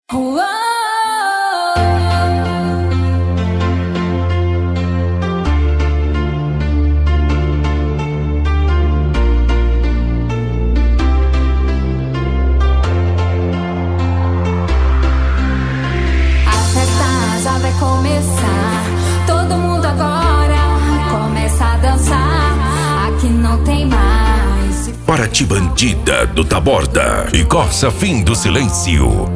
Uou! A festa já vai começar. Todo mundo agora começa a dançar. Aqui não tem mais. Paraty Bandida do Taborda e Corsa Fim do Silêncio.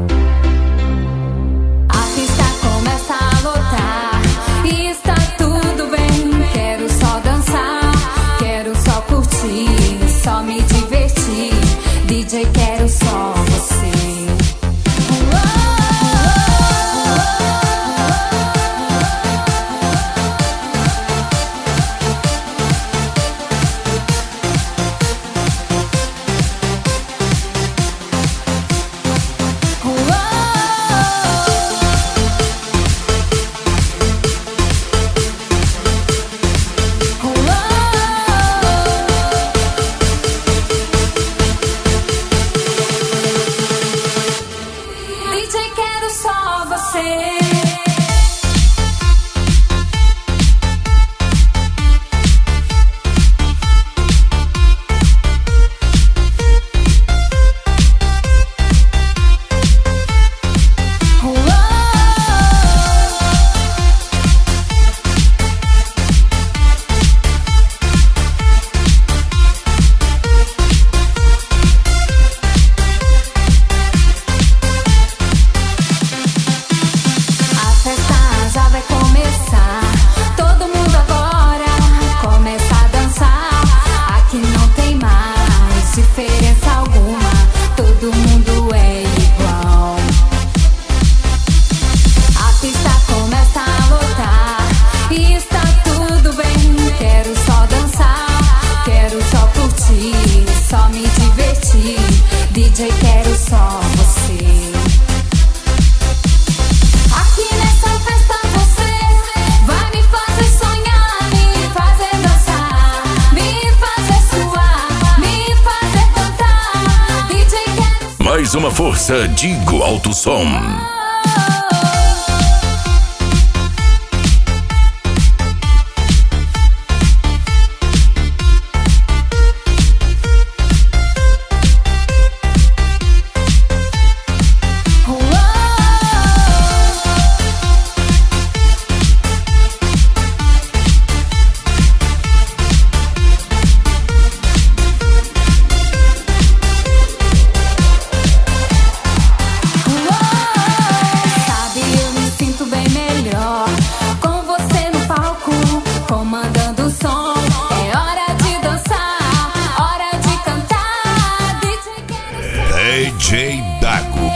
A pista começa a lotar e está tudo bem. Quero só dançar, quero só curtir, só me divertir. DJ, quero só você. DJ, quero só você. Já vai começar. Todo mundo agora começa a dançar. Aqui não tem mais diferença alguma. Todo mundo é igual. A pista começa a lotar e está tudo bem. Quero só dançar, quero só curtir, só me divertir. DJ, quero só você. Mais uma força, Digo Alto Som. Comandando o som, é hora de dançar, hora de cantar. DJ Dago.